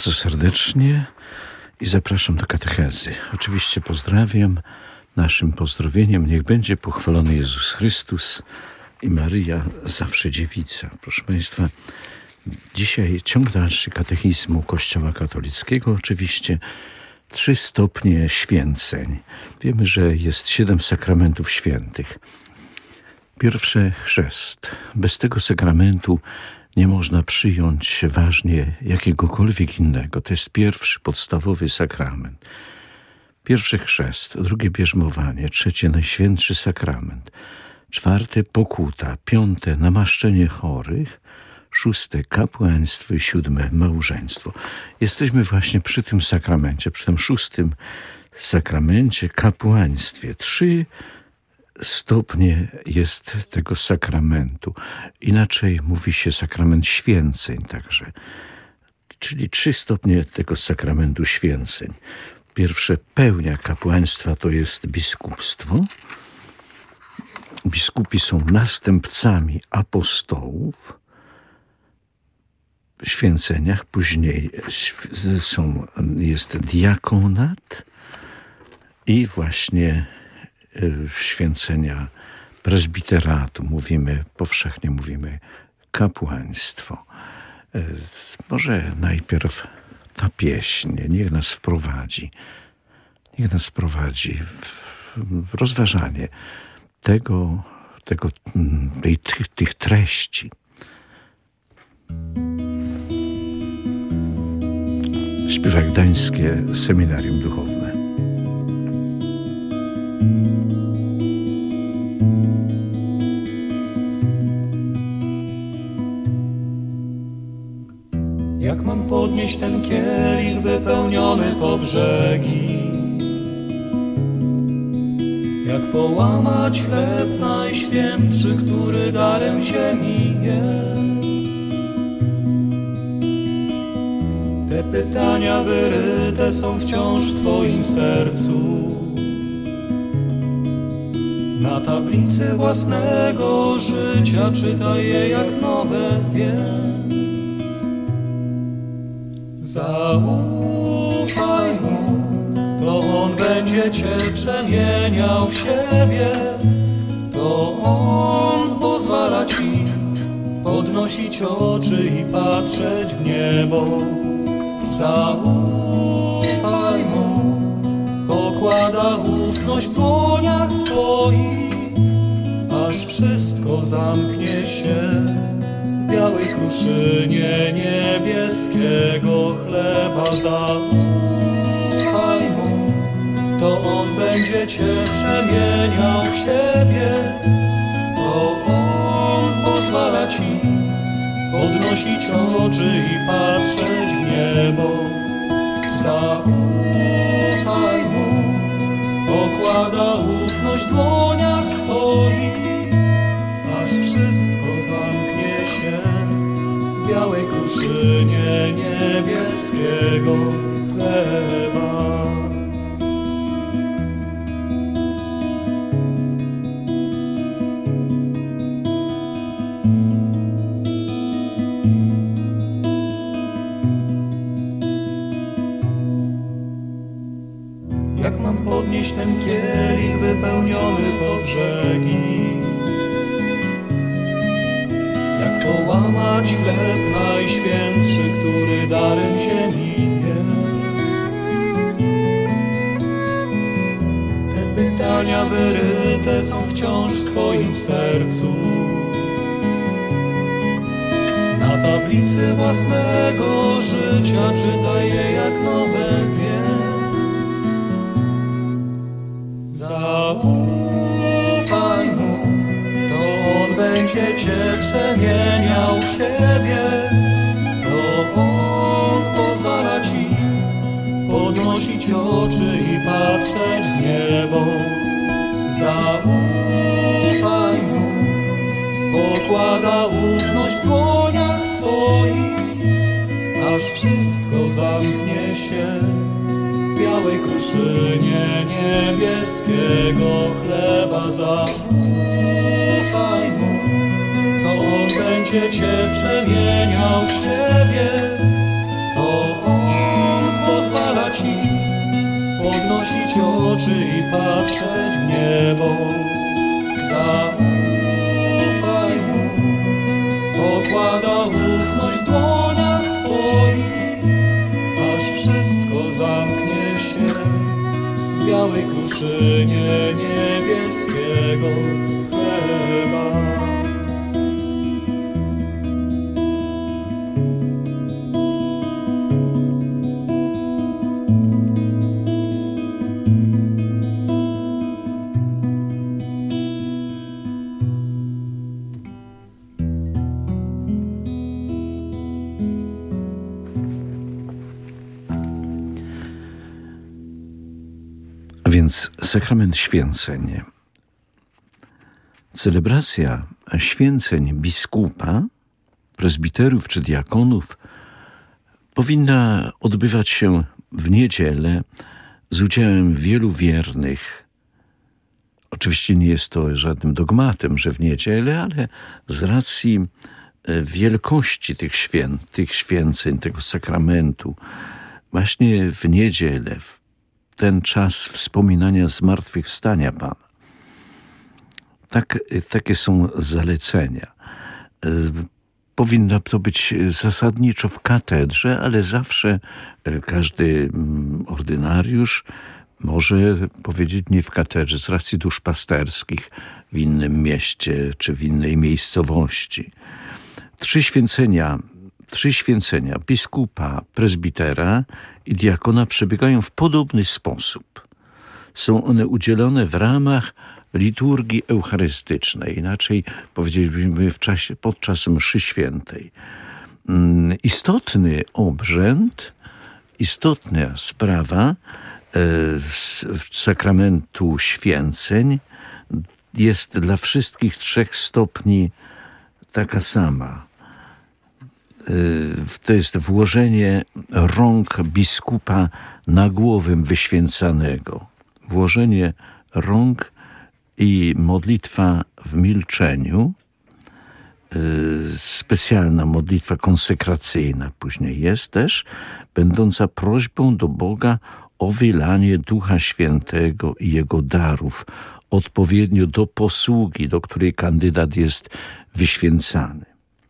bardzo serdecznie i zapraszam do katechezy. Oczywiście pozdrawiam. Naszym pozdrowieniem niech będzie pochwalony Jezus Chrystus i Maryja, zawsze dziewica. Proszę Państwa, dzisiaj ciąg dalszy katechizmu Kościoła katolickiego. Oczywiście 3 stopnie święceń. Wiemy, że jest 7 sakramentów świętych. Pierwszy chrzest. Bez tego sakramentu nie można przyjąć ważnie jakiegokolwiek innego. To jest pierwszy, podstawowy sakrament. Pierwszy chrzest, drugie bierzmowanie, trzecie najświętszy sakrament, 4 pokuta, 5 namaszczenie chorych, 6 kapłaństwo i 7 małżeństwo. Jesteśmy właśnie przy tym sakramencie, przy tym 6 sakramencie, kapłaństwie. 3 stopnie jest tego sakramentu. Inaczej mówi się sakrament święceń także. Czyli 3 stopnie tego sakramentu święceń. Pierwsze, pełnia kapłaństwa to jest biskupstwo. Biskupi są następcami apostołów w święceniach. Później jest diakonat i właśnie święcenia prezbiteratu, powszechnie mówimy kapłaństwo. Może najpierw ta pieśń, niech nas wprowadzi w rozważanie tych treści. Śpiewa Gdańskie Seminarium Duchowne. Jak mam podnieść ten kielich wypełniony po brzegi? Jak połamać chleb najświętszy, który darem ziemi jest? Te pytania wyryte są wciąż w Twoim sercu. Na tablicy własnego życia czytaj je jak nowe, więc zaufaj Mu, to On będzie Cię przemieniał w siebie. To On pozwala Ci podnosić oczy i patrzeć w niebo. Zaufaj Mu, pokłada ufność w dłoniach Twoich, aż wszystko zamknie się w białej kruszynie niebieskiego chleba. Zaufaj Mu, to On będzie Cię przemieniał w siebie. To On pozwala Ci podnosić oczy i patrzeć w niebo. Zaufaj Mu, pokłada ufność w dłoniach Twoich, aż wszystko zamknie się w białej kruszynie niebieskiego chleba. Jak mam podnieść ten kielich wypełniony po brzegi? Jak połamać chleb najświętszy, który darem ziemi jest? Te pytania wyryte są wciąż w Twoim sercu. Na tablicy własnego życia czytaj je jak nowe, zaufaj Mu, to On będzie Cię przemieniał w siebie. To On pozwala Ci podnosić oczy i patrzeć w niebo. Zaufaj Mu, pokłada ufność w dłoniach Twoich, aż wszystko zamknie się w białej kruszynie niebieskiego chleba. Zaufaj Mu, to On będzie Cię przemieniał w siebie. To On Ci, podnosić oczy i patrzeć w niebo. Zaufaj Mu, pokłada ufność w dłoniach Twoich, aż wszystko zamknie się w białej kruszynie niebieskiego chleba. Więc sakrament święceń. Celebracja święceń biskupa, prezbiterów czy diakonów powinna odbywać się w niedzielę z udziałem wielu wiernych. Oczywiście nie jest to żadnym dogmatem, że w niedzielę, ale z racji wielkości tych święceń, tego sakramentu, właśnie w niedzielę, w ten czas wspominania zmartwychwstania Pana. Takie są zalecenia. Powinno to być zasadniczo w katedrze, ale zawsze każdy ordynariusz może powiedzieć nie w katedrze, z racji duszpasterskich w innym mieście czy w innej miejscowości. Trzy święcenia biskupa, prezbitera i diakona przebiegają w podobny sposób. Są one udzielone w ramach liturgii eucharystycznej, inaczej powiedzielibyśmy podczas mszy świętej. Istotny obrzęd, istotna sprawa sakramentu święceń jest dla wszystkich 3 stopni taka sama. To jest włożenie rąk biskupa na głowę wyświęcanego. Włożenie rąk i modlitwa w milczeniu. Specjalna modlitwa konsekracyjna później jest też, będąca prośbą do Boga o wylanie Ducha Świętego i Jego darów, odpowiednio do posługi, do której kandydat jest wyświęcany.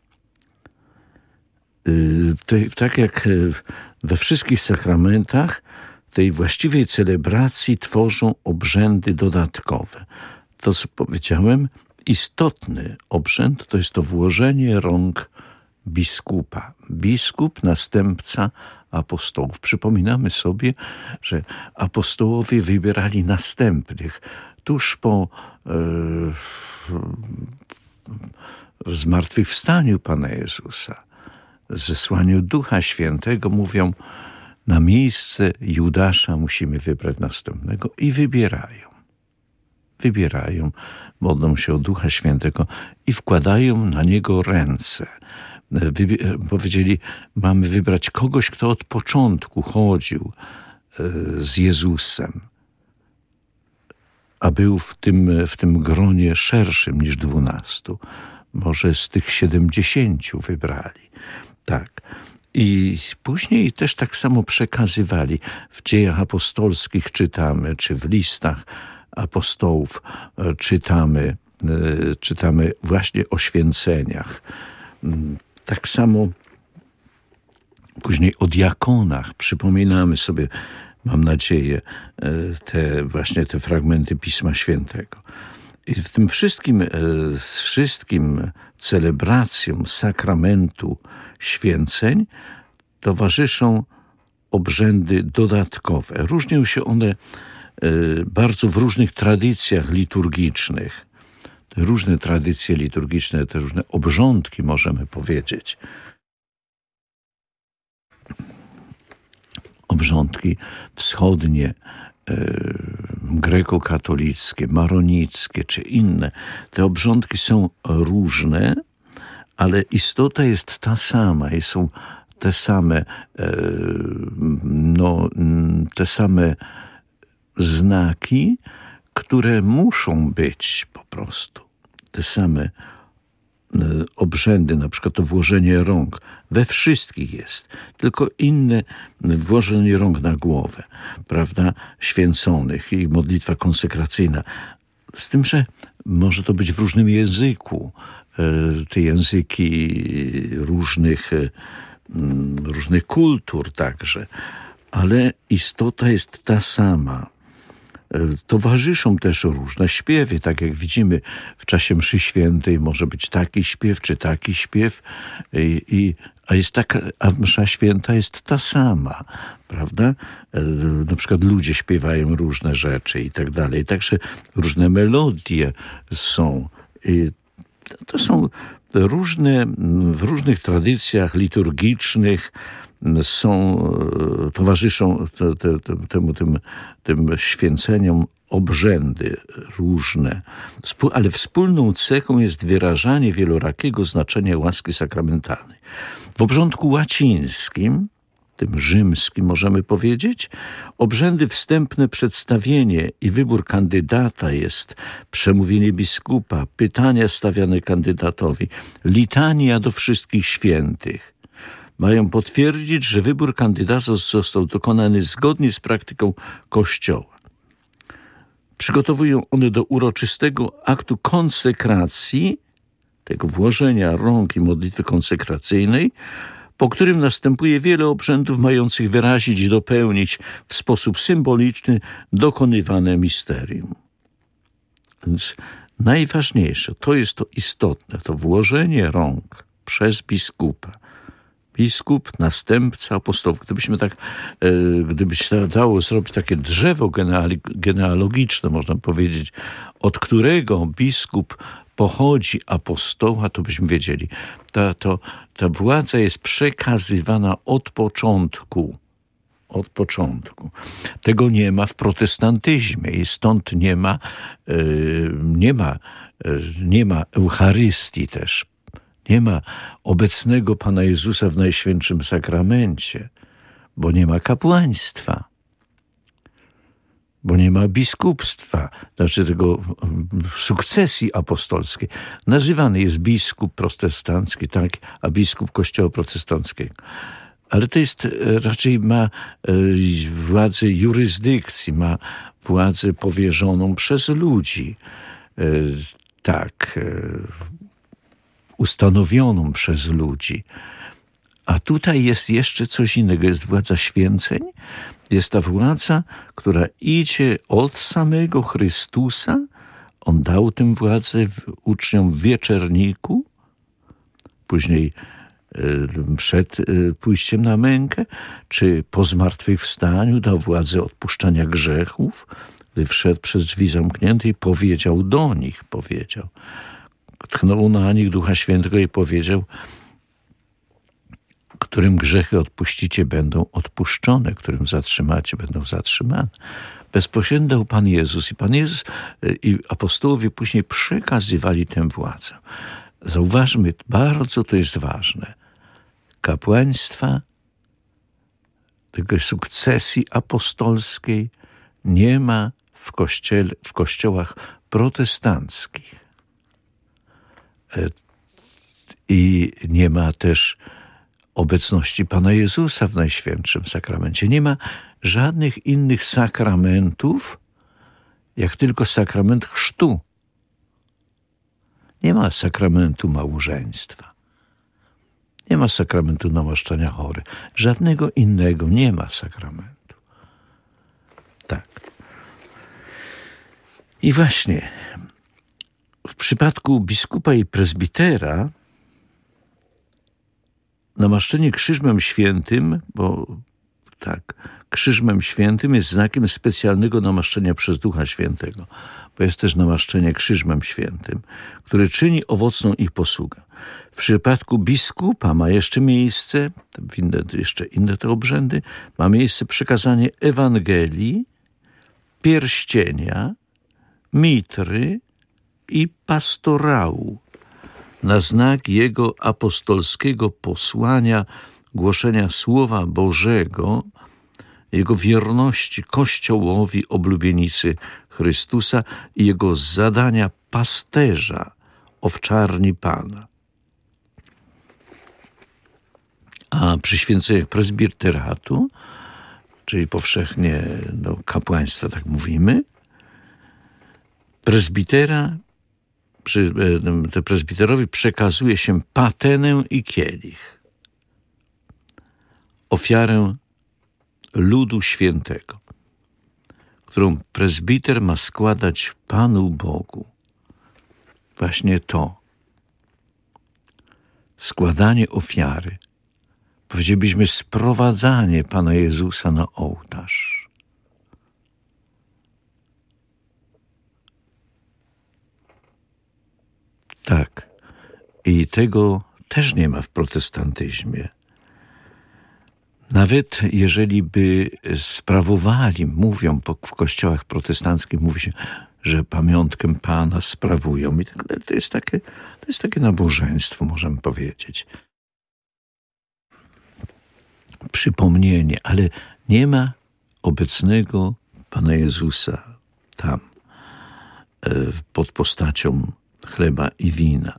Tak jak we wszystkich sakramentach, tej właściwej celebracji tworzą obrzędy dodatkowe. To, co powiedziałem, istotny obrzęd to jest to włożenie rąk biskupa. Biskup, następca apostołów. Przypominamy sobie, że apostołowie wybierali następnych tuż po zmartwychwstaniu Pana Jezusa, zesłaniu Ducha Świętego, mówią, na miejsce Judasza musimy wybrać następnego i wybierają, modlą się o Ducha Świętego i wkładają na niego ręce. Powiedzieli, mamy wybrać kogoś, kto od początku chodził z Jezusem, a był w tym gronie szerszym niż 12. Może z tych 70 wybrali. Tak. I później też tak samo przekazywali. W Dziejach Apostolskich czytamy, czy w listach apostołów czytamy właśnie o święceniach. Tak samo później o diakonach przypominamy sobie, mam nadzieję, te fragmenty Pisma Świętego. I w tym wszystkim celebracjom sakramentu święceń towarzyszą obrzędy dodatkowe. Różnią się one bardzo w różnych tradycjach liturgicznych. Te różne tradycje liturgiczne, te różne obrządki, możemy powiedzieć. Obrządki wschodnie, grekokatolickie, maronickie czy inne. Te obrządki są różne, ale istota jest ta sama i są te same znaki, które muszą być po prostu. Te same obrzędy, na przykład to włożenie rąk, we wszystkich jest, tylko inne włożenie rąk na głowę, prawda, święconych i modlitwa konsekracyjna. Z tym, że może to być w różnym języku, te języki różnych kultur także, ale istota jest ta sama. Towarzyszą też różne śpiewy, tak jak widzimy w czasie mszy świętej może być taki śpiew czy taki śpiew, a msza święta jest ta sama, prawda? Na przykład ludzie śpiewają różne rzeczy i tak dalej, także różne melodie są. To są w różnych tradycjach liturgicznych towarzyszą tym święceniom obrzędy różne, ale wspólną cechą jest wyrażanie wielorakiego znaczenia łaski sakramentalnej. W obrządku łacińskim, tym rzymskim możemy powiedzieć, obrzędy wstępne, przedstawienie i wybór kandydata jest przemówienie biskupa, pytania stawiane kandydatowi, litania do wszystkich świętych. Mają potwierdzić, że wybór kandydata został dokonany zgodnie z praktyką Kościoła. Przygotowują one do uroczystego aktu konsekracji, tego włożenia rąk i modlitwy konsekracyjnej, po którym następuje wiele obrzędów mających wyrazić i dopełnić w sposób symboliczny dokonywane misterium. Więc najważniejsze, to jest to istotne, to włożenie rąk przez biskupa. Biskup, następca apostołów. Gdyby się dało zrobić takie drzewo genealogiczne, można powiedzieć, od którego biskup pochodzi apostoła, to byśmy wiedzieli. Ta władza jest przekazywana od początku. Od początku. Tego nie ma w protestantyzmie i stąd nie ma Eucharystii też. Nie ma obecnego Pana Jezusa w Najświętszym Sakramencie, bo nie ma kapłaństwa, bo nie ma biskupstwa, znaczy tego sukcesji apostolskiej. Nazywany jest biskup protestancki, tak, a biskup Kościoła protestanckiego. Ale to jest raczej ma władzę jurysdykcji, ma władzę powierzoną przez ludzi. Ustanowioną przez ludzi. A tutaj jest jeszcze coś innego. Jest władza święceń. Jest ta władza, która idzie od samego Chrystusa. On dał tę władzę uczniom w wieczerniku, później przed pójściem na mękę, czy po zmartwychwstaniu dał władzę odpuszczania grzechów, gdy wszedł przez drzwi zamknięte i powiedział do nich, tchnął na nich Ducha Świętego i powiedział, którym grzechy odpuścicie, będą odpuszczone, którym zatrzymacie, będą zatrzymane. Bezpośrednio dał Pan Jezus i apostołowie później przekazywali tę władzę. Zauważmy, bardzo to jest ważne. Kapłaństwa, tego sukcesji apostolskiej nie ma w kościołach protestanckich. I nie ma też obecności Pana Jezusa w Najświętszym Sakramencie. Nie ma żadnych innych sakramentów, jak tylko sakrament chrztu. Nie ma sakramentu małżeństwa. Nie ma sakramentu namaszczania chorych. Żadnego innego nie ma sakramentu. Tak. I właśnie w przypadku biskupa i prezbitera namaszczenie Krzyżmem Świętym, Krzyżmem Świętym jest znakiem specjalnego namaszczenia przez Ducha Świętego, bo jest też namaszczenie Krzyżmem Świętym, który czyni owocną ich posługę. W przypadku biskupa ma jeszcze miejsce, jeszcze inne te obrzędy, ma miejsce przekazanie Ewangelii, pierścienia, mitry i pastorału na znak jego apostolskiego posłania, głoszenia Słowa Bożego, jego wierności Kościołowi oblubienicy Chrystusa i jego zadania pasterza owczarni Pana. A przy święceniach prezbiteratu, czyli powszechnie do kapłaństwa, tak mówimy, prezbiterowi przekazuje się patenę i kielich, ofiarę ludu świętego, którą prezbiter ma składać Panu Bogu. Właśnie to, składanie ofiary, powiedzielibyśmy sprowadzanie Pana Jezusa na ołtarz. Tak, i tego też nie ma w protestantyzmie. Nawet jeżeli by sprawowali, mówią w kościołach protestanckich, mówi się, że pamiątkę Pana sprawują. I tak dalej. To jest takie nabożeństwo, możemy powiedzieć. Przypomnienie, ale nie ma obecnego Pana Jezusa tam, pod postacią chleba i wina.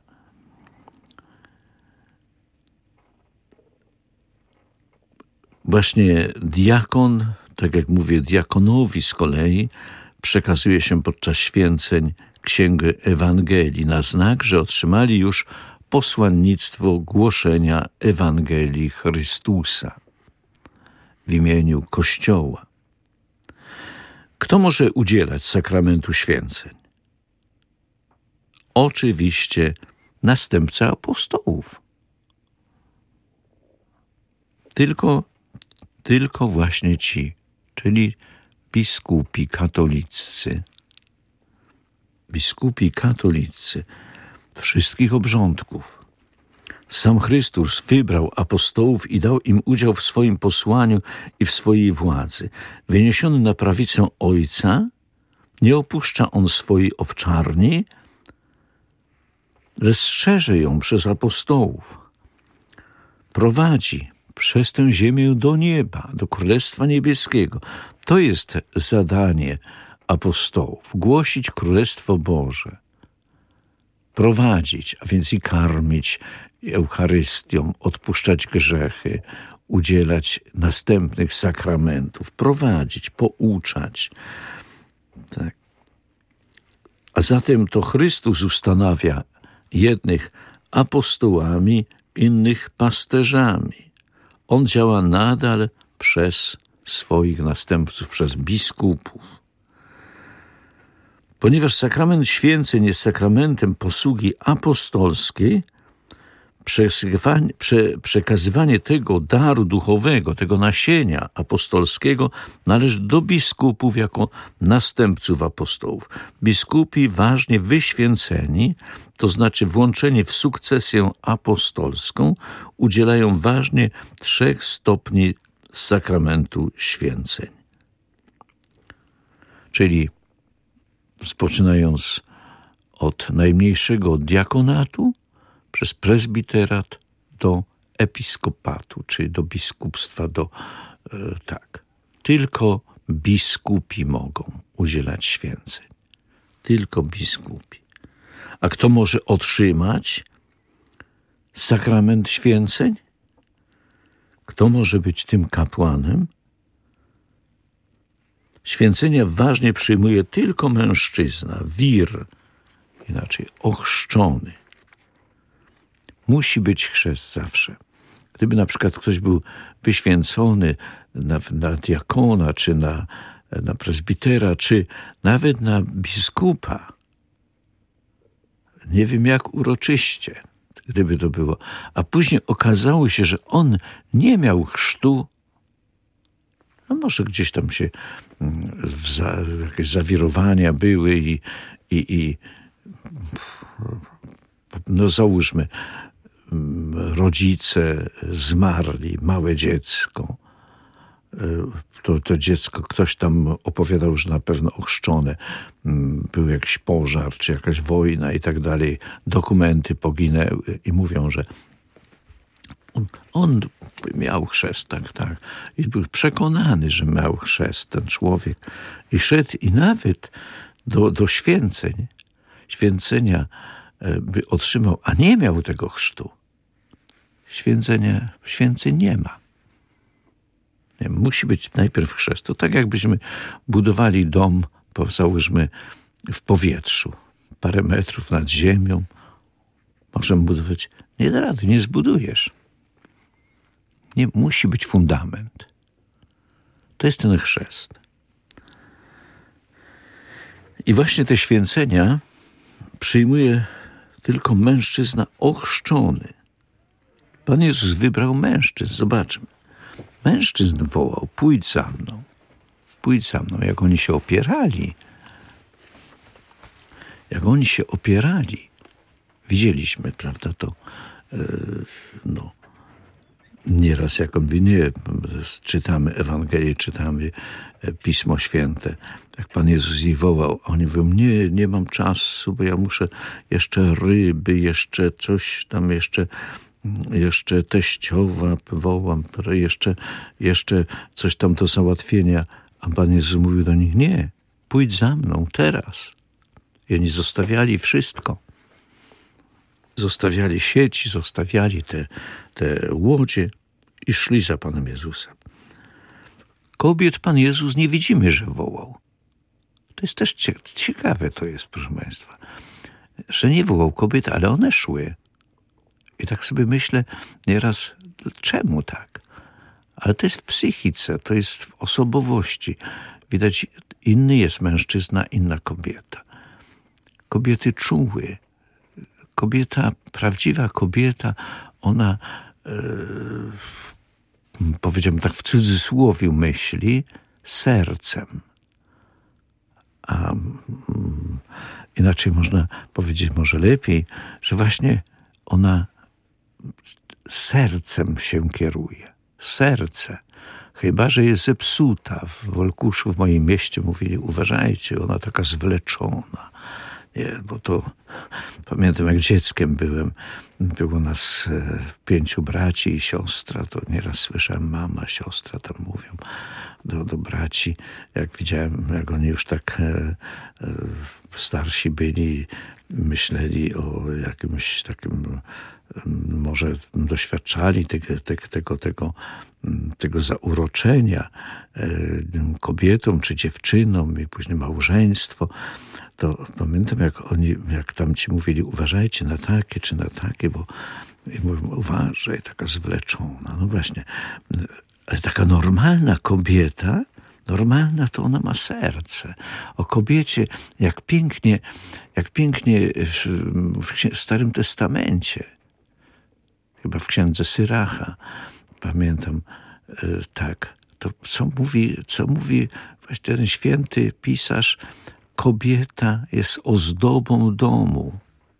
Właśnie diakon, tak jak mówię, diakonowi z kolei przekazuje się podczas święceń Księgę Ewangelii na znak, że otrzymali już posłannictwo głoszenia Ewangelii Chrystusa w imieniu Kościoła. Kto może udzielać sakramentu święceń? Oczywiście następca apostołów. Tylko właśnie ci, czyli biskupi katoliccy. Biskupi katolicy wszystkich obrządków. Sam Chrystus wybrał apostołów i dał im udział w swoim posłaniu i w swojej władzy. Wyniesiony na prawicę Ojca, nie opuszcza on swojej owczarni, rozszerzy ją przez apostołów. Prowadzi przez tę ziemię do nieba, do Królestwa Niebieskiego. To jest zadanie apostołów. Głosić Królestwo Boże. Prowadzić, a więc i karmić Eucharystią, odpuszczać grzechy, udzielać następnych sakramentów, prowadzić, pouczać. Tak. A zatem to Chrystus ustanawia jednych apostołami, innych pasterzami. On działa nadal przez swoich następców, przez biskupów. Ponieważ sakrament święceń jest sakramentem posługi apostolskiej, przekazywanie tego daru duchowego, tego nasienia apostolskiego należy do biskupów jako następców apostołów. Biskupi ważnie wyświęceni, to znaczy włączeni w sukcesję apostolską, udzielają ważnie 3 stopni sakramentu święceń. Czyli rozpoczynając od najmniejszego diakonatu, przez prezbiterat do episkopatu, czyli do biskupstwa, tak. Tylko biskupi mogą udzielać święceń. Tylko biskupi. A kto może otrzymać sakrament święceń? Kto może być tym kapłanem? Święcenia ważnie przyjmuje tylko mężczyzna, wir, inaczej ochrzczony. Musi być chrzest zawsze. Gdyby na przykład ktoś był wyświęcony na diakona, czy na prezbitera, czy nawet na biskupa, nie wiem jak uroczyście, gdyby to było, a później okazało się, że on nie miał chrztu, no może gdzieś tam się jakieś zawirowania były i no załóżmy, rodzice zmarli, małe dziecko. To dziecko, ktoś tam opowiadał, że na pewno ochrzczone. Był jakiś pożar, czy jakaś wojna i tak dalej. Dokumenty poginęły i mówią, że on miał chrzest, tak. I był przekonany, że miał chrzest ten człowiek. I szedł i nawet do święcenia by otrzymał, a nie miał tego chrztu. święceń nie ma. Nie, musi być najpierw chrzest. To tak jakbyśmy budowali dom, załóżmy, w powietrzu. Parę metrów nad ziemią. Możemy budować. Nie da rady, nie zbudujesz. Nie, musi być fundament. To jest ten chrzest. I właśnie te święcenia przyjmuje tylko mężczyzna ochrzczony. Pan Jezus wybrał mężczyzn. Zobaczmy. Mężczyzn wołał, pójdź za mną. Pójdź za mną. Jak oni się opierali. Widzieliśmy, prawda, to nieraz jak on winuje, czytamy Ewangelię, czytamy Pismo Święte. Jak Pan Jezus jej wołał, oni mówią, nie mam czasu, bo ja muszę jeszcze ryby, jeszcze coś tam, jeszcze teściowa wołam, jeszcze coś tam do załatwienia. A Pan Jezus mówił do nich, nie, pójdź za mną teraz. I oni zostawiali wszystko. Zostawiali sieci, zostawiali te łodzie i szli za Panem Jezusem. Kobiet Pan Jezus nie widzimy, że wołał. To jest też ciekawe, to jest, proszę Państwa, że nie wołał kobiet, ale one szły. I tak sobie myślę nieraz, czemu tak? Ale to jest w psychice, to jest w osobowości. Widać, inny jest mężczyzna, inna kobieta. Kobiety czuły. Prawdziwa kobieta, ona, powiedziałbym tak w cudzysłowie, myśli sercem. A inaczej można powiedzieć może lepiej, że właśnie ona sercem się kieruje. Serce. Chyba że jest zepsuta. W Wolkuszu, w moim mieście mówili, uważajcie, ona taka zwleczona. Nie, bo to pamiętam, jak dzieckiem byłem, było nas 5 braci i siostra, to nieraz słyszałem, mama, siostra tam mówią do braci, jak widziałem, jak oni już tak starsi byli, myśleli o jakimś takim, może doświadczali tego zauroczenia kobietom czy dziewczynom i później małżeństwo, to pamiętam, jak tam ci mówili, uważajcie na takie czy na takie, bo i mówią, uważaj, taka zwleczona. No właśnie, ale taka normalna kobieta, normalna to ona ma serce. O kobiecie, jak pięknie w Starym Testamencie, chyba w księdze Syracha, pamiętam, tak, to co mówi właśnie ten święty pisarz, kobieta jest ozdobą domu.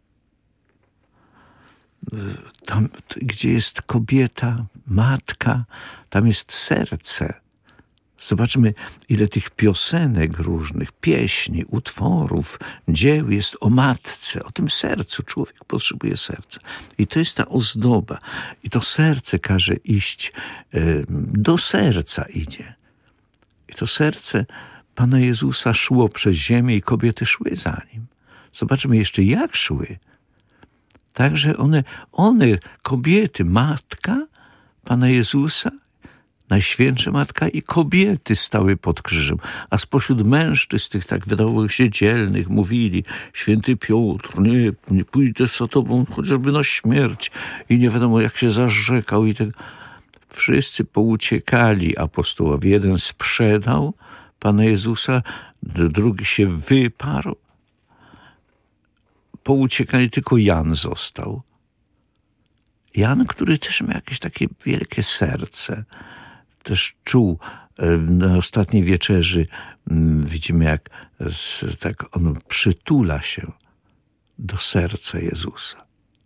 Tam, gdzie jest kobieta, matka, tam jest serce. Zobaczmy, ile tych piosenek różnych, pieśni, utworów, dzieł jest o matce, o tym sercu. Człowiek potrzebuje serca. I to jest ta ozdoba. I to serce każe iść, do serca idzie. I to serce Pana Jezusa szło przez ziemię i kobiety szły za Nim. Zobaczmy jeszcze, jak szły. Także one, kobiety, matka Pana Jezusa, Najświętsza Matka i kobiety stały pod krzyżem, a spośród mężczyzn tych tak wydawało się dzielnych mówili, święty Piotr, nie pójdę za tobą chociażby na śmierć i nie wiadomo jak się zarzekał i tak. Wszyscy pouciekali apostołowie. Jeden sprzedał Pana Jezusa, drugi się wyparł. Pouciekali, tylko Jan został. Jan, który też miał jakieś takie wielkie serce, też czuł. Na ostatniej wieczerzy widzimy, jak tak on przytula się do serca Jezusa.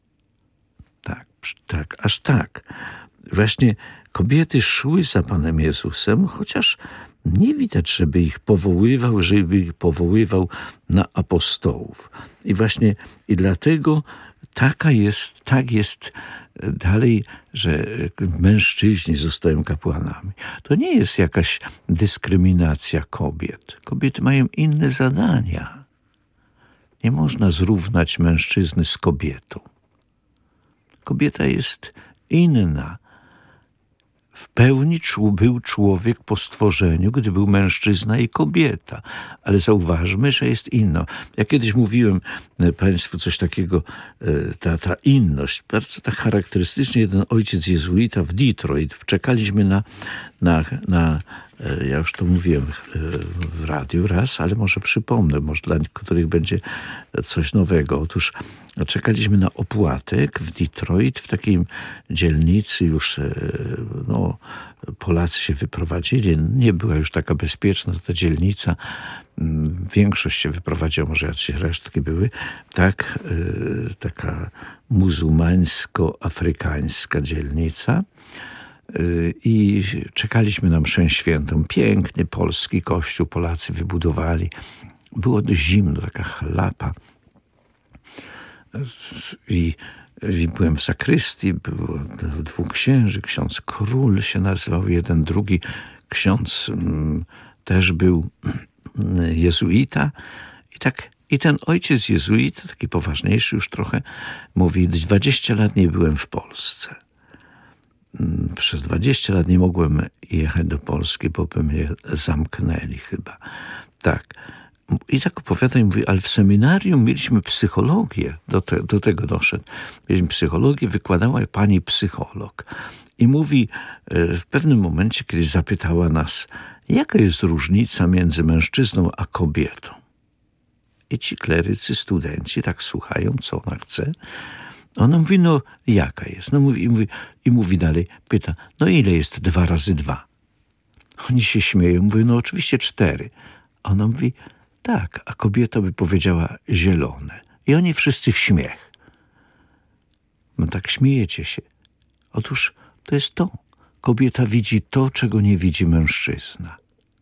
Tak, aż tak. Właśnie kobiety szły za Panem Jezusem, chociaż nie widać, żeby ich powoływał na apostołów. I właśnie i dlatego tak jest dalej, że mężczyźni zostają kapłanami. To nie jest jakaś dyskryminacja kobiet. Kobiety mają inne zadania. Nie można zrównać mężczyzny z kobietą. Kobieta jest inna. W pełni był człowiek po stworzeniu, gdy był mężczyzna i kobieta. Ale zauważmy, że jest inna. Ja kiedyś mówiłem Państwu coś takiego, ta inność. Bardzo tak charakterystycznie jeden ojciec jezuita w Detroit. Czekaliśmy na ja już to mówiłem w radiu raz, ale może przypomnę, może dla których będzie coś nowego. Otóż czekaliśmy na opłatek w Detroit, w takiej dzielnicy już, Polacy się wyprowadzili. Nie była już taka bezpieczna ta dzielnica. Większość się wyprowadziła, może jakieś resztki były. Tak, taka muzułmańsko-afrykańska dzielnica. I czekaliśmy na mszę świętą. Piękny polski kościół Polacy wybudowali. Było dość zimno, taka chlapa. I byłem w zakrystii, było 2 księży, ksiądz Król się nazywał, jeden, drugi ksiądz też był jezuita. I ten ojciec jezuita, taki poważniejszy już trochę, mówi: 20 lat nie byłem w Polsce. Przez 20 lat nie mogłem jechać do Polski, bo by mnie zamknęli chyba. Tak. I tak opowiada i mówi, ale w seminarium mieliśmy psychologię, do tego doszedł. Mieliśmy psychologię, wykładała pani psycholog. I mówi, w pewnym momencie, kiedy zapytała nas, jaka jest różnica między mężczyzną a kobietą. I ci klerycy, studenci tak słuchają, co ona chce. Ona mówi, no jaka jest? No mówi dalej, pyta, no ile jest 2 razy 2? Oni się śmieją, mówią, no oczywiście 4. A ona mówi, tak, a kobieta by powiedziała zielone. I oni wszyscy w śmiech. No tak śmiejecie się. Otóż to jest to. Kobieta widzi to, czego nie widzi mężczyzna.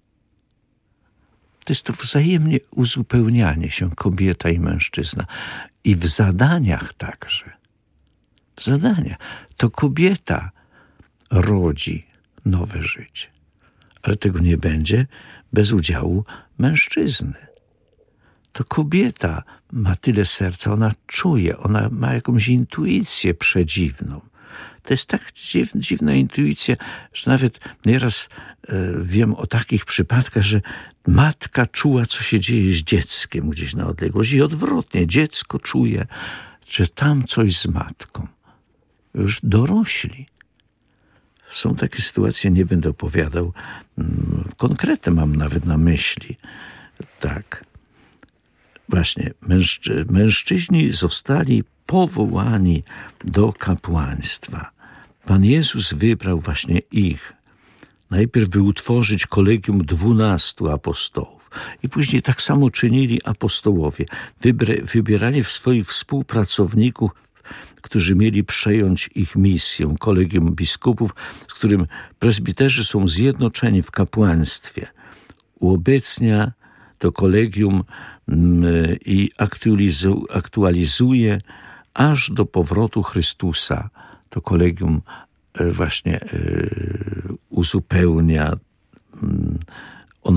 To jest to wzajemnie uzupełnianie się kobieta i mężczyzna. I w zadaniach także. W zadaniach. To kobieta rodzi nowe życie. Ale tego nie będzie bez udziału mężczyzny. To kobieta ma tyle serca, ona czuje, ona ma jakąś intuicję przedziwną. To jest tak dziwna intuicja, że nawet nieraz wiem o takich przypadkach, że matka czuła, co się dzieje z dzieckiem gdzieś na odległość i odwrotnie. Dziecko czuje, że tam coś z matką. Już dorośli. Są takie sytuacje, nie będę opowiadał. Konkretne mam nawet na myśli. Tak. Właśnie, mężczyźni zostali powołani do kapłaństwa. Pan Jezus wybrał właśnie ich. Najpierw by utworzyć kolegium 12 apostołów. I później tak samo czynili apostołowie. Wybierali w swoich współpracowników, którzy mieli przejąć ich misję, kolegium biskupów, z którym prezbiterzy są zjednoczeni w kapłaństwie. Uobecnia to kolegium i aktualizuje aż do powrotu Chrystusa. To kolegium właśnie uzupełnia o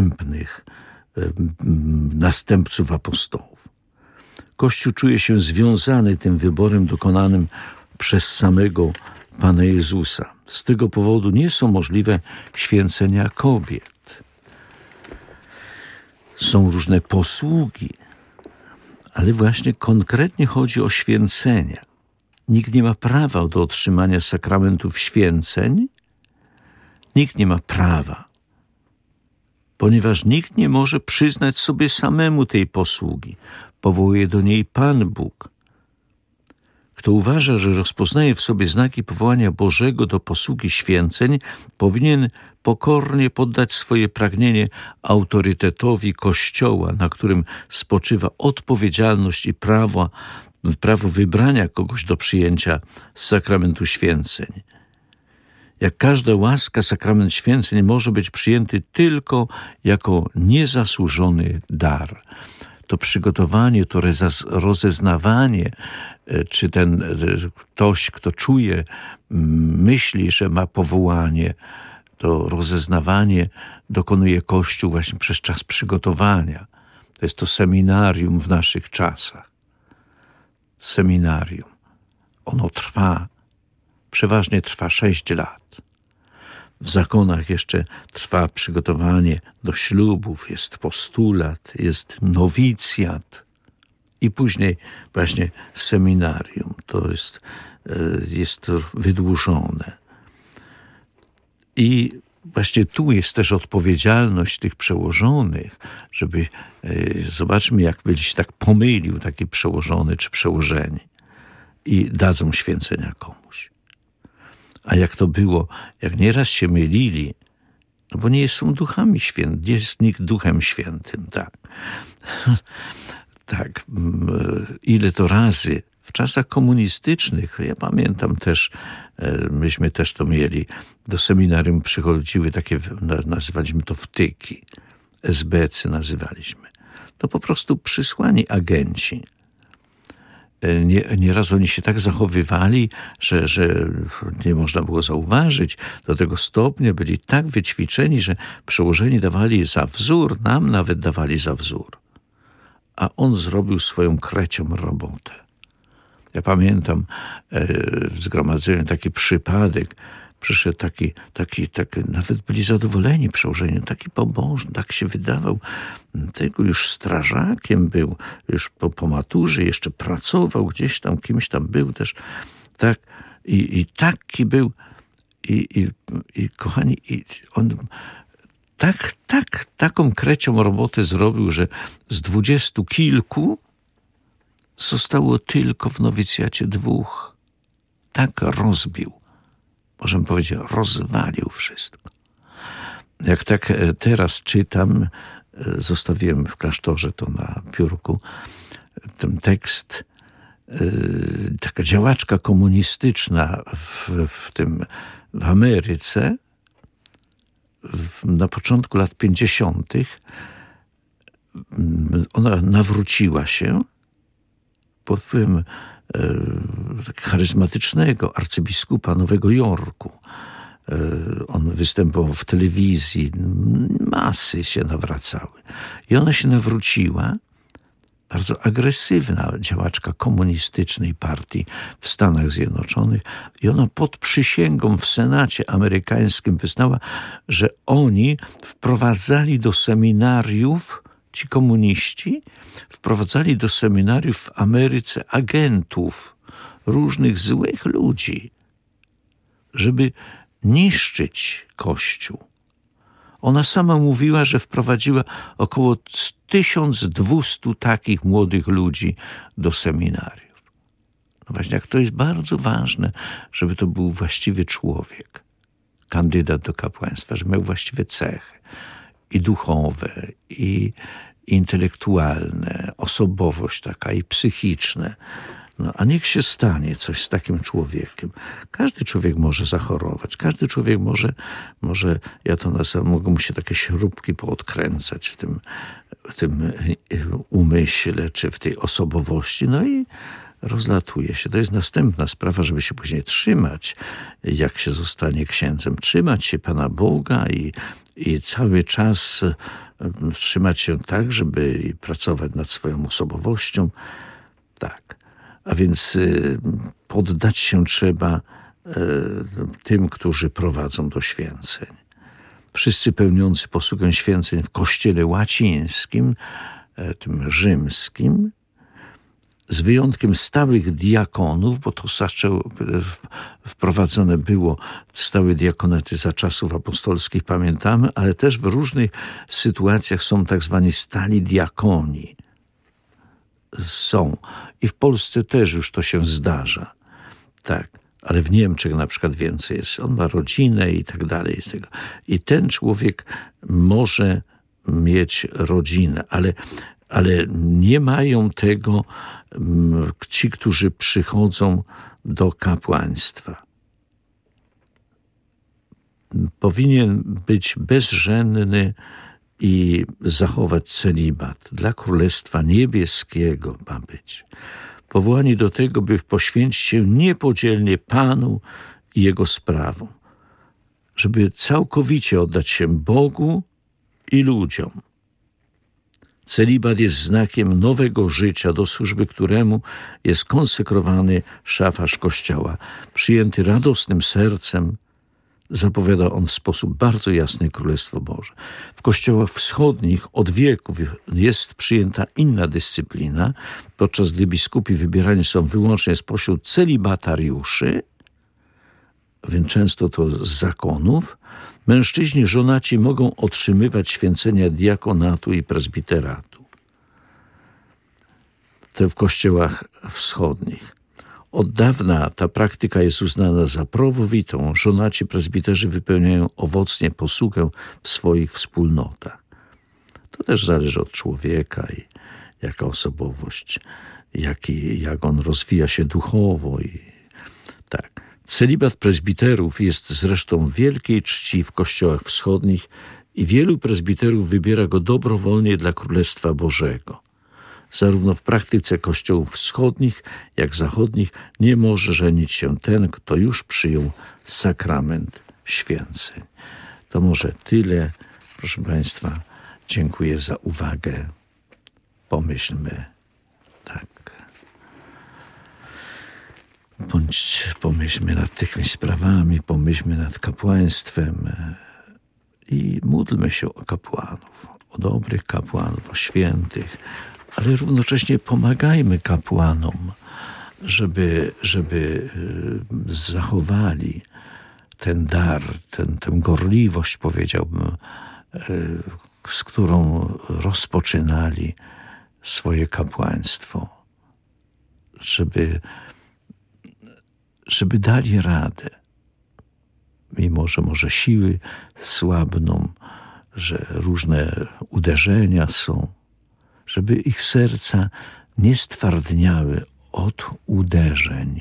następców apostołów. Kościół czuje się związany tym wyborem dokonanym przez samego Pana Jezusa. Z tego powodu nie są możliwe święcenia kobiet. Są różne posługi, ale właśnie konkretnie chodzi o święcenia. Nikt nie ma prawa do otrzymania sakramentów święceń. Nikt nie ma prawa, ponieważ nikt nie może przyznać sobie samemu tej posługi. Powołuje do niej Pan Bóg. Kto uważa, że rozpoznaje w sobie znaki powołania Bożego do posługi święceń, powinien pokornie poddać swoje pragnienie autorytetowi Kościoła, na którym spoczywa odpowiedzialność i prawo wybrania kogoś do przyjęcia sakramentu święceń. Jak każda łaska, sakrament święceń może być przyjęty tylko jako niezasłużony dar. To przygotowanie, to rozeznawanie, czy ten ktoś, kto czuje, myśli, że ma powołanie, to rozeznawanie dokonuje Kościół właśnie przez czas przygotowania. To jest to seminarium w naszych czasach. Seminarium. Ono trwa przeważnie trwa 6 lat. W zakonach jeszcze trwa przygotowanie do ślubów, jest postulat, jest nowicjat i później właśnie seminarium. To jest to wydłużone. I właśnie tu jest też odpowiedzialność tych przełożonych, żeby, zobaczmy, jakby się tak pomylił taki przełożony czy przełożeni i dadzą święcenia komuś. A jak to było, jak nieraz się mylili, no bo nie są duchami świętymi, nie jest nikt duchem świętym, tak. Tak, ile to razy w czasach komunistycznych, ja pamiętam też, myśmy też to mieli, do seminarium przychodziły takie, nazywaliśmy to wtyki, SBC nazywaliśmy. To po prostu przysłani agenci. Nieraz oni się tak zachowywali, że nie można było zauważyć. Do tego stopnia byli tak wyćwiczeni, że przełożeni dawali za wzór, nam nawet dawali za wzór. A on zrobił swoją krecią robotę. Ja pamiętam w zgromadzeniu taki przypadek. Przyszedł taki, nawet byli zadowoleni przełożeni, taki pobożny, tak się wydawał. Tego już strażakiem był, już po maturze jeszcze pracował gdzieś tam, kimś tam był też. Tak, i taki był. I kochani, on taką krecią robotę zrobił, że z 20 kilku zostało tylko w nowicjacie 2. Tak rozbił. Możemy powiedzieć, rozwalił wszystko. Jak tak teraz czytam, zostawiłem w klasztorze to na piórku, ten tekst, taka działaczka komunistyczna w Ameryce na początku lat 50. Ona nawróciła się pod wpływem charyzmatycznego arcybiskupa Nowego Jorku. On występował w telewizji, masy się nawracały. I ona się nawróciła, bardzo agresywna działaczka komunistycznej partii w Stanach Zjednoczonych. I ona pod przysięgą w Senacie amerykańskim wyznała, że oni wprowadzali do seminariów, ci komuniści, wprowadzali do seminariów w Ameryce agentów, różnych złych ludzi, żeby niszczyć Kościół. Ona sama mówiła, że wprowadziła około 1200 takich młodych ludzi do seminariów. No właśnie, jak to jest bardzo ważne, żeby to był właściwy człowiek, kandydat do kapłaństwa, żeby miał właściwe cechy i duchowe, i intelektualne, osobowość taka i psychiczne. No, a niech się stanie coś z takim człowiekiem. Każdy człowiek może zachorować, każdy człowiek może ja to nazywam, mogą mu się takie śrubki poodkręcać w tym umyśle, czy w tej osobowości, no i rozlatuje się. To jest następna sprawa, żeby się później trzymać, jak się zostanie księdzem. Trzymać się Pana Boga i cały czas trzymać się tak, żeby pracować nad swoją osobowością. Tak. A więc poddać się trzeba tym, którzy prowadzą do święceń. Wszyscy pełniący posługę święceń w kościele łacińskim, tym rzymskim, z wyjątkiem stałych diakonów, bo to wprowadzone było stałe diakonaty za czasów apostolskich, pamiętamy, ale też w różnych sytuacjach są tak zwani stali diakoni. Są. I w Polsce też już to się zdarza. Tak. Ale w Niemczech na przykład więcej jest. On ma rodzinę i tak dalej. I ten człowiek może mieć rodzinę, ale nie mają tego ci, którzy przychodzą do kapłaństwa. Powinien być bezżenny i zachować celibat. Dla Królestwa Niebieskiego ma być. Powołani do tego, by poświęcić się niepodzielnie Panu i Jego sprawom. Żeby całkowicie oddać się Bogu i ludziom. Celibat jest znakiem nowego życia, do służby któremu jest konsekrowany szafarz Kościoła. Przyjęty radosnym sercem, zapowiada on w sposób bardzo jasny Królestwo Boże. W kościołach wschodnich od wieków jest przyjęta inna dyscyplina, podczas gdy biskupi wybierani są wyłącznie spośród celibatariuszy, więc często to z zakonów. Mężczyźni żonaci mogą otrzymywać święcenia diakonatu i prezbiteratu. To w kościołach wschodnich. Od dawna ta praktyka jest uznana za prawowitą. Żonaci prezbiterzy wypełniają owocnie posługę w swoich wspólnotach. To też zależy od człowieka i jaka osobowość, jak on rozwija się duchowo. Tak. Celibat prezbiterów jest zresztą wielkiej czci w kościołach wschodnich i wielu prezbiterów wybiera go dobrowolnie dla Królestwa Bożego. Zarówno w praktyce kościołów wschodnich, jak zachodnich nie może żenić się ten, kto już przyjął sakrament święceń. To może tyle. Proszę Państwa, dziękuję za uwagę. Pomyślmy tak. Pomyślmy nad tymi sprawami, pomyślmy nad kapłaństwem i módlmy się o kapłanów, o dobrych kapłanów, o świętych, ale równocześnie pomagajmy kapłanom, żeby zachowali ten dar, tę gorliwość, powiedziałbym, z którą rozpoczynali swoje kapłaństwo, żeby dali radę, mimo że może siły słabną, że różne uderzenia są, żeby ich serca nie stwardniały od uderzeń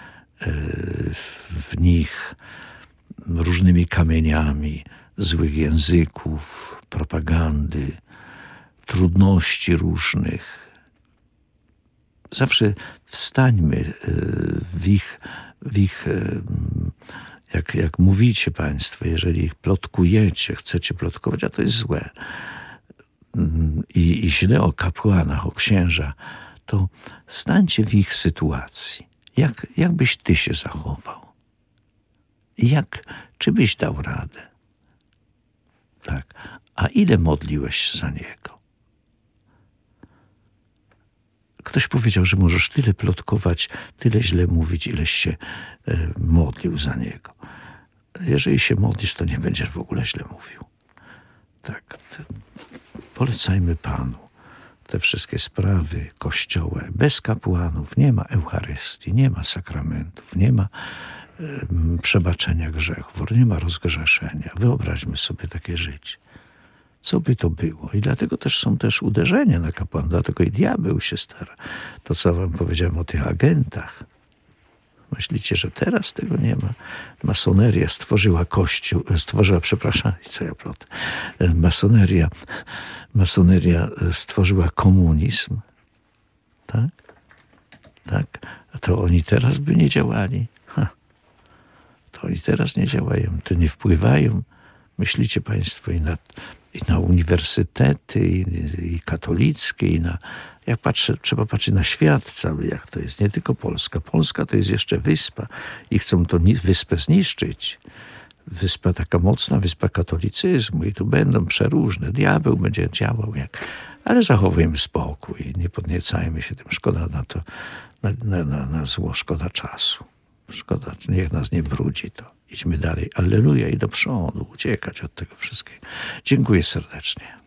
w nich różnymi kamieniami złych języków, propagandy, trudności różnych. Zawsze wstańmy jak mówicie Państwo, jeżeli ich plotkujecie, chcecie plotkować, a to jest złe, i źle o kapłanach, o księża, to stańcie w ich sytuacji. Jak byś ty się zachował? Czy byś dał radę? Tak. A ile modliłeś za niego? Ktoś powiedział, że możesz tyle plotkować, tyle źle mówić, ileś się modlił za niego. Jeżeli się modlisz, to nie będziesz w ogóle źle mówił. Tak. Polecajmy Panu te wszystkie sprawy Kościoła. Bez kapłanów nie ma Eucharystii, nie ma sakramentów, nie ma przebaczenia grzechów, nie ma rozgrzeszenia. Wyobraźmy sobie takie życie. Co by to było? I dlatego też są uderzenia na kapłanów, dlatego i diabeł się stara. To, co wam powiedziałem o tych agentach. Myślicie, że teraz tego nie ma? Masoneria stworzyła Kościół, Masoneria stworzyła komunizm. Tak? Tak? A to oni teraz by nie działali. To oni teraz nie działają, to nie wpływają. Myślicie Państwo i na uniwersytety, i katolickie, trzeba patrzeć na świat cały, jak to jest. Nie tylko Polska. Polska to jest jeszcze wyspa i chcą tą wyspę zniszczyć. Wyspa taka mocna, wyspa katolicyzmu i tu będą przeróżne. Diabeł będzie działał ale zachowujemy spokój, nie podniecajmy się tym. Szkoda na to, na zło, szkoda czasu. Szkoda, niech nas nie brudzi to. Idźmy dalej. Alleluja i do przodu, uciekać od tego wszystkiego. Dziękuję serdecznie.